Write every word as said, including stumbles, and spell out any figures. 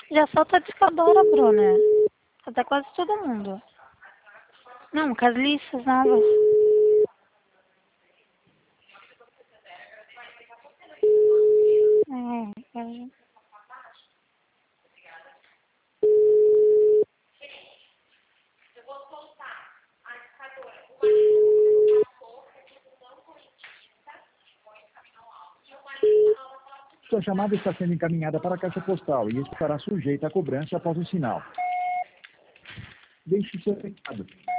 Já solta a discadora, Bruna. Até quase todo mundo. Não, com as listas novas. É, é. Sua chamada está sendo encaminhada para a caixa postal e estará sujeita à cobrança após o sinal. Deixe seu recado.